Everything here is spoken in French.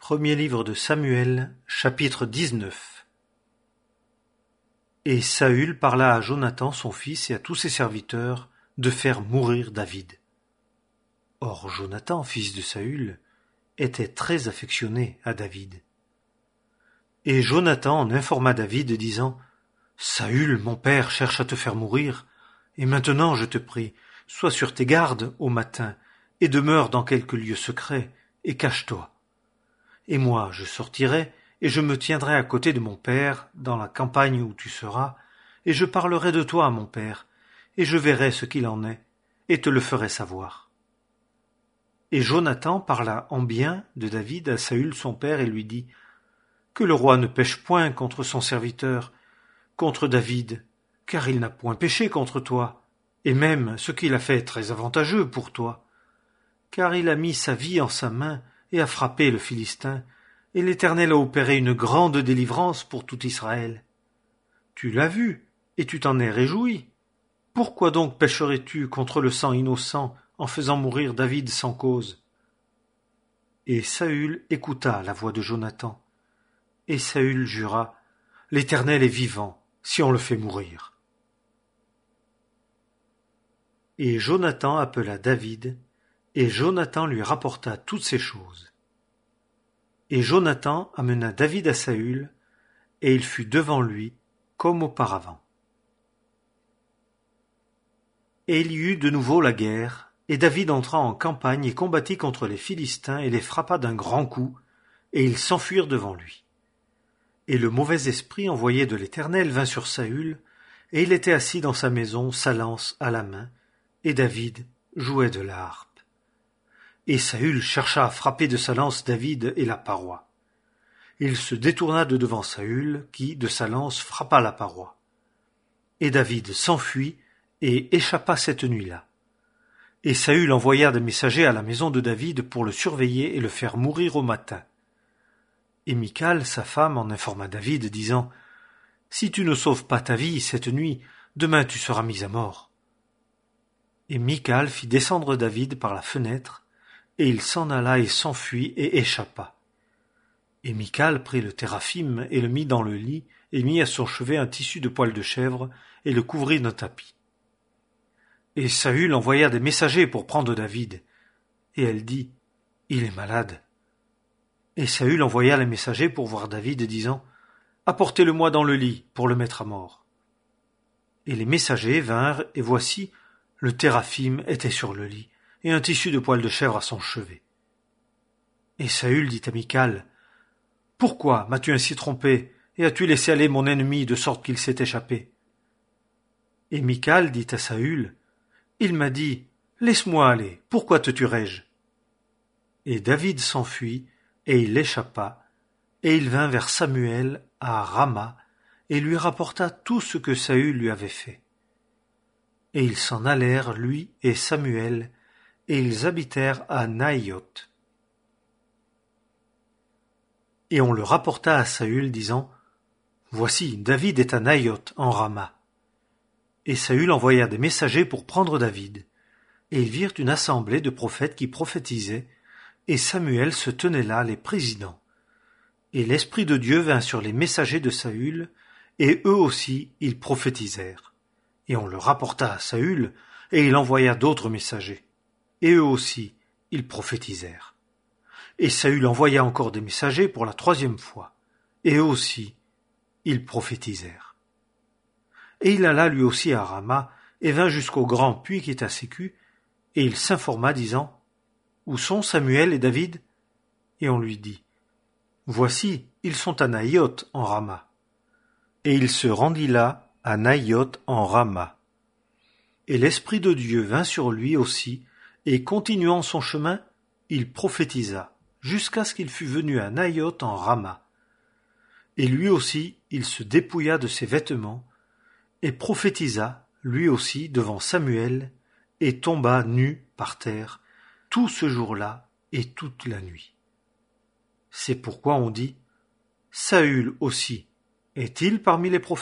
Premier livre de Samuel, chapitre 19. Et Saül parla à Jonathan son fils et à tous ses serviteurs de faire mourir David. Or Jonathan, fils de Saül, était très affectionné à David. Et Jonathan en informa David, disant : Saül, mon père, cherche à te faire mourir, et maintenant, je te prie, sois sur tes gardes au matin, et demeure dans quelque lieu secret, et cache-toi. Et moi, je sortirai, et je me tiendrai à côté de mon père, dans la campagne où tu seras, et je parlerai de toi à mon père, et je verrai ce qu'il en est, et te le ferai savoir. Et Jonathan parla en bien de David à Saül son père, et lui dit : Que le roi ne pêche point contre son serviteur, contre David, car il n'a point péché contre toi, et même ce qu'il a fait est très avantageux pour toi, car il a mis sa vie en sa main, et a frappé le Philistin, et l'Éternel a opéré une grande délivrance pour tout Israël. Tu l'as vu, et tu t'en es réjoui. Pourquoi donc pécherais-tu contre le sang innocent en faisant mourir David sans cause ? Et Saül écouta la voix de Jonathan. Et Saül jura : L'Éternel est vivant, si on le fait mourir. Et Jonathan appela David, et Jonathan lui rapporta toutes ces choses. Et Jonathan amena David à Saül, et il fut devant lui comme auparavant. Et il y eut de nouveau la guerre, et David entra en campagne et combattit contre les Philistins et les frappa d'un grand coup, et ils s'enfuirent devant lui. Et le mauvais esprit envoyé de l'Éternel vint sur Saül, et il était assis dans sa maison, sa lance à la main, et David jouait de la harpe. Et Saül chercha à frapper de sa lance David et la paroi. Il se détourna de devant Saül, qui, de sa lance, frappa la paroi. Et David s'enfuit et échappa cette nuit-là. Et Saül envoya des messagers à la maison de David pour le surveiller et le faire mourir au matin. Et Michal, sa femme, en informa David, disant : Si tu ne sauves pas ta vie cette nuit, demain tu seras mis à mort. Et Michal fit descendre David par la fenêtre, et il s'en alla et s'enfuit et échappa. Et Michal prit le téraphim et le mit dans le lit, et mit à son chevet un tissu de poil de chèvre, et le couvrit d'un tapis. Et Saül envoya des messagers pour prendre David. Et elle dit : Il est malade. Et Saül envoya les messagers pour voir David, disant : Apportez-le-moi dans le lit, pour le mettre à mort. Et les messagers vinrent, et voici, le téraphim était sur le lit, et un tissu de poil de chèvre à son chevet. Et Saül dit à Michal : Pourquoi m'as-tu ainsi trompé, et as-tu laissé aller mon ennemi de sorte qu'il s'est échappé ? Et Michal dit à Saül : Il m'a dit : Laisse-moi aller, pourquoi te tuerais-je ? Et David s'enfuit, et il échappa, et il vint vers Samuel à Rama, et lui rapporta tout ce que Saül lui avait fait. Et ils s'en allèrent, lui et Samuel, et ils habitèrent à Naïoth. Et on le rapporta à Saül, disant : Voici, David est à Naïoth en Rama. Et Saül envoya des messagers pour prendre David. Et ils virent une assemblée de prophètes qui prophétisaient, et Samuel se tenait là, les présidents. Et l'Esprit de Dieu vint sur les messagers de Saül, et eux aussi ils prophétisèrent. Et on le rapporta à Saül, et il envoya d'autres messagers. Et eux aussi ils prophétisèrent. Et Saül envoya encore des messagers pour la 3e fois, et eux aussi ils prophétisèrent. Et il alla lui aussi à Rama, et vint jusqu'au grand puits qui est à Sécu, et il s'informa, disant : Où sont Samuel et David ? Et on lui dit : Voici, ils sont à Naïoth en Rama. Et il se rendit là, à Naïoth en Rama. Et l'Esprit de Dieu vint sur lui aussi, et continuant son chemin, il prophétisa, jusqu'à ce qu'il fût venu à Naïoth en Rama. Et lui aussi, il se dépouilla de ses vêtements, et prophétisa, lui aussi, devant Samuel, et tomba nu par terre, tout ce jour-là et toute la nuit. C'est pourquoi on dit : Saül aussi, est-il parmi les prophètes ?